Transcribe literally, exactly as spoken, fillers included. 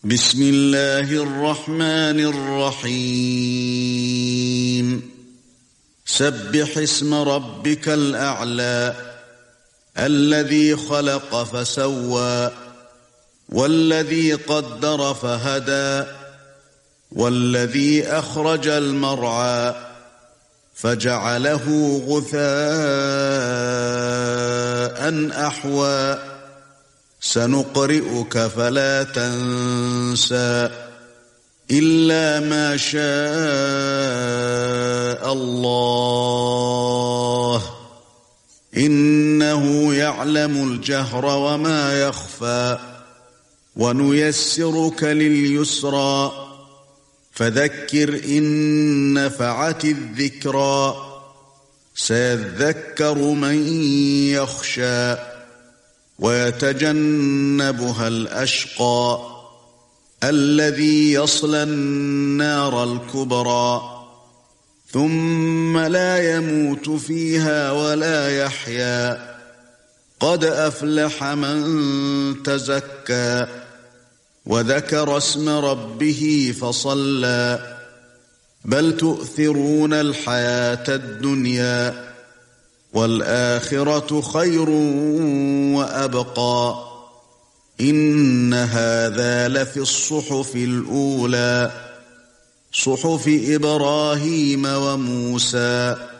بسم الله الرحمن الرحيم سبح اسم ربك الأعلى الذي خلق فسوى والذي قدر فهدى والذي أخرج المرعى فجعله غثاء أحوى سنقرئك فلا تنسى إلا ما شاء الله إنه يعلم الجهر وما يخفى ونيسرك لليسرى فذكر إن نفعت الذكرى سيذكر من يخشى ويتجنبها الأشقى الذي يصلى النار الكبرى ثم لا يموت فيها ولا يحيا قد أفلح من تزكى وذكر اسم ربه فصلى بل تؤثرون الحياة الدنيا والآخرة خير وأبقى إن هذا لفي الصحف الأولى صحف إبراهيم وموسى